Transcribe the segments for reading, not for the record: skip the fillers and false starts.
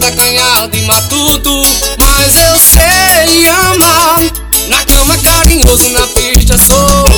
jeito acanhado e matuto, mas eu sei amar. Na cama carinhoso, na pista solto.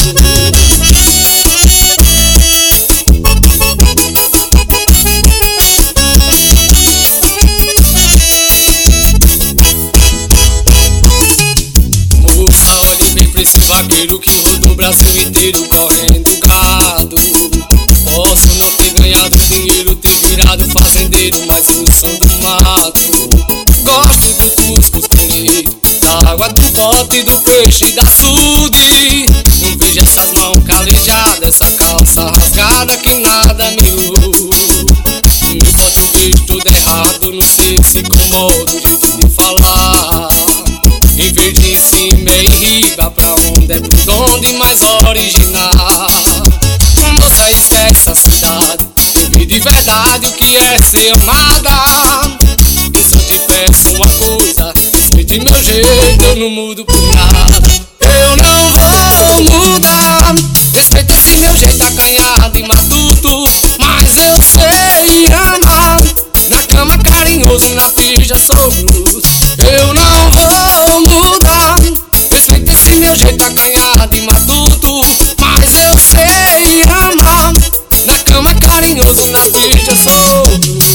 Moça, olhe bem pra esse vaqueiro que rodou o Brasil inteiro correndo gado. Posso não ter ganhado dinheiro, ter virado fazendeiro, mas eu sou do mato. Gosto do cuscuz bonito, da água do pote, do peixe e da açude. Não vejo essas mãos calejadas, essa calça rasgada que nada me meu português todo errado, não sei se incomoda o jeito de falar. Em vez de em cima é em riba, pra onde é por onde mais original. Moça, esquece a cidade, vive de verdade o que é ser amada. Eu só te peço uma coisa, respeite meu jeito, eu não mudo por nada. Eu não vou mudar, respeita esse meu jeito acanhado e matuto, mas eu sei amar. Na cama carinhoso, na pija sou blues. Eu não vou mudar, respeita esse meu jeito acanhado e matuto, mas eu sei amar. Na cama carinhoso, na pija sou blues.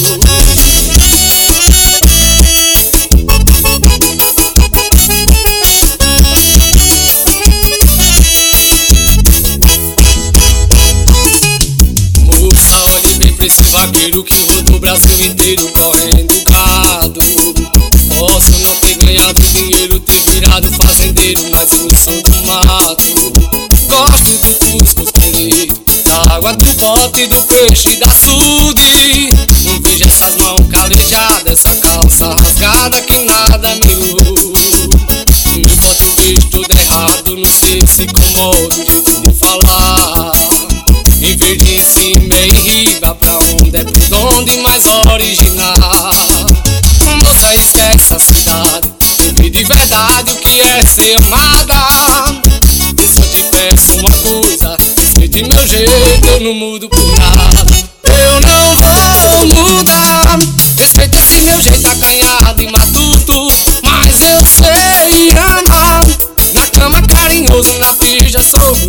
Moça, olhe bem pra esse vaqueiro que rodou o Brasil inteiro correndo gado. Posso não ter ganhado dinheiro, ter virado fazendeiro, mas eu sou do mato. Gosto do cuscuz bonito, da água do pote, do peixe e da açude. Não vejo essas mãos calejadas, essa calça rasgada que nada me meu português todo errado, não sei se incomoda o jeito de falar. Em vez de em cima é em riba, pra onde é por onde mais original. Moça, esquece a cidade, vive de verdade o que é ser amada. Eu só te peço uma coisa, respeite meu jeito, eu não mudo por nada. Eu não vou mudar, respeita esse meu jeito acanhado e matuto, mas eu sei amar. Na cama carinhoso, na pija sou